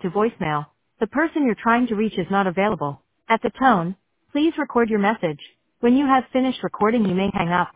to voicemail. The person you're trying to reach is not available. At the tone, please record your message. When you have finished recording, you may hang up.